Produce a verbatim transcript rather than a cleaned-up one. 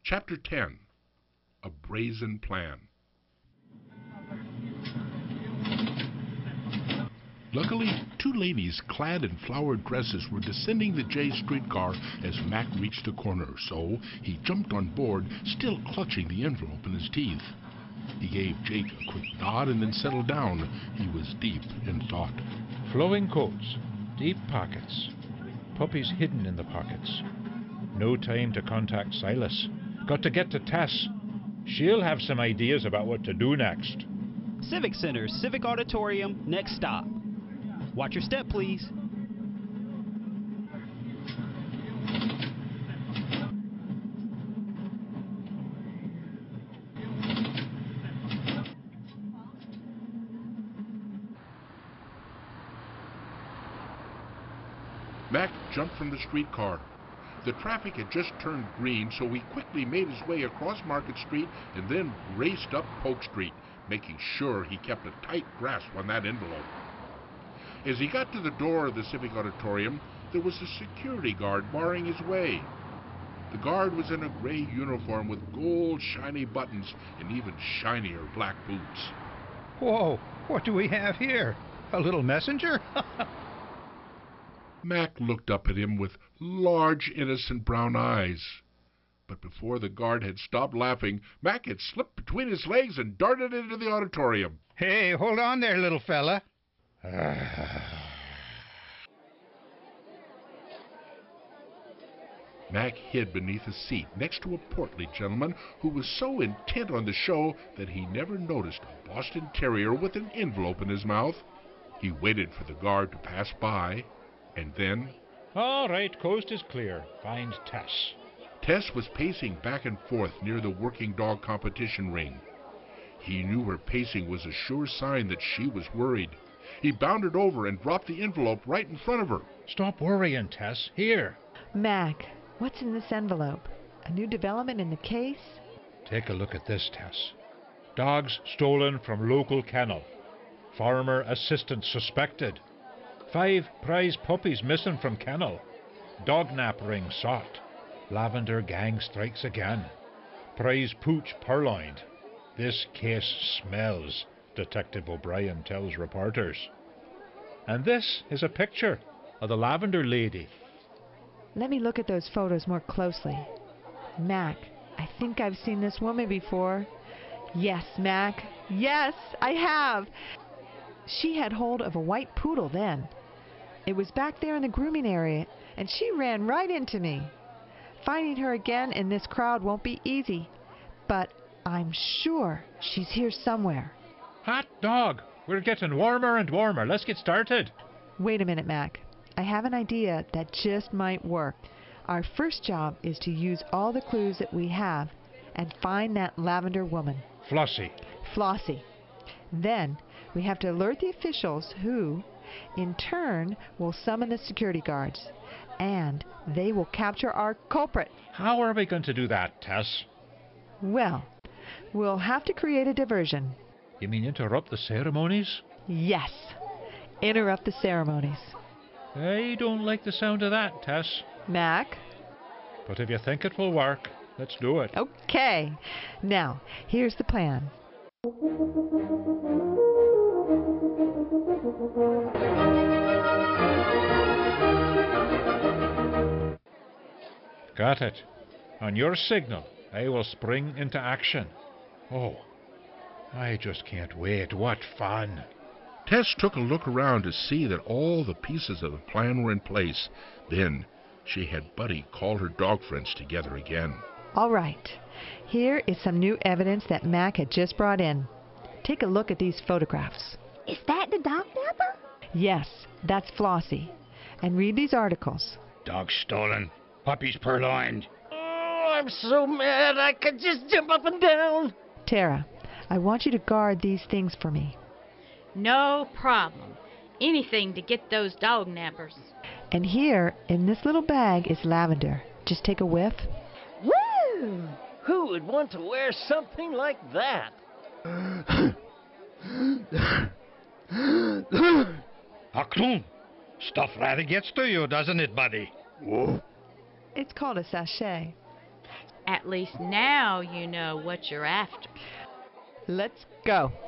Chapter ten. A Brazen Plan. Luckily, two ladies clad in flowered dresses were descending the J streetcar as Mac reached the corner, so he jumped on board, still clutching the envelope in his teeth. He gave Jake a quick nod and then settled down. He was deep in thought. Flowing coats, deep pockets, puppies hidden in the pockets. No time to contact Silas. Got to get to Tess. She'll have some ideas about what to do next. Civic Center, Civic Auditorium, next stop. Watch your step, please. Mac jumped from the streetcar. The traffic had just turned green, so he quickly made his way across Market Street and then raced up Polk Street, making sure he kept a tight grasp on that envelope. As he got to the door of the Civic Auditorium, there was a security guard barring his way. The guard was in a gray uniform with gold shiny buttons and even shinier black boots. Whoa, what do we have here? A little messenger? Mac looked up at him with large, innocent brown eyes. But before the guard had stopped laughing, Mac had slipped between his legs and darted into the auditorium. Hey, hold on there, little fella. Mac hid beneath a seat next to a portly gentleman who was so intent on the show that he never noticed a Boston Terrier with an envelope in his mouth. He waited for the guard to pass by, and then... All right, coast is clear. Find Tess. Tess was pacing back and forth near the working dog competition ring. He knew her pacing was a sure sign that she was worried. He bounded over and dropped the envelope right in front of her. Stop worrying, Tess. Here. Mac, what's in this envelope? A new development in the case? Take a look at this, Tess. Dogs stolen from local kennel. Farmer assistant suspected. Five prize puppies missing from kennel. Dog nap ring sought. Lavender gang strikes again. Prize pooch purloined. This case smells, Detective O'Brien tells reporters. And this is a picture of the Lavender Lady. Let me look at those photos more closely. Mac, I think I've seen this woman before. Yes, Mac. Yes, I have. She had hold of a white poodle then. It was back there in the grooming area, and she ran right into me. Finding her again in this crowd won't be easy, but I'm sure she's here somewhere. Hot dog! We're getting warmer and warmer. Let's get started. Wait a minute, Mac. I have an idea that just might work. Our first job is to use all the clues that we have and find that lavender woman. Flossie. Flossie. Then we have to alert the officials who, in turn, will summon the security guards. And they will capture our culprit. How are we going to do that, Tess? Well, we'll have to create a diversion. You mean interrupt the ceremonies? Yes. Interrupt the ceremonies. I don't like the sound of that, Tess. Mac? But if you think it will work, let's do it. Okay. Now, here's the plan. Got it. On your signal, I will spring into action. Oh, I just can't wait. What fun. Tess took a look around to see that all the pieces of the plan were in place. Then she had Buddy call her dog friends together again. All right. Here is some new evidence that Mac had just brought in. Take a look at these photographs. Is that the dog napper? Yes, that's Flossie. And read these articles. Dog stolen. Puppies purloined. Oh, I'm so mad I could just jump up and down. Tara, I want you to guard these things for me. No problem. Anything to get those dog nappers. And here, in this little bag, is lavender. Just take a whiff. Woo! Who would want to wear something like that? Akron, stuff rather gets to you, doesn't it, buddy? Whoa. It's called a sachet. At least now you know what you're after. Let's go.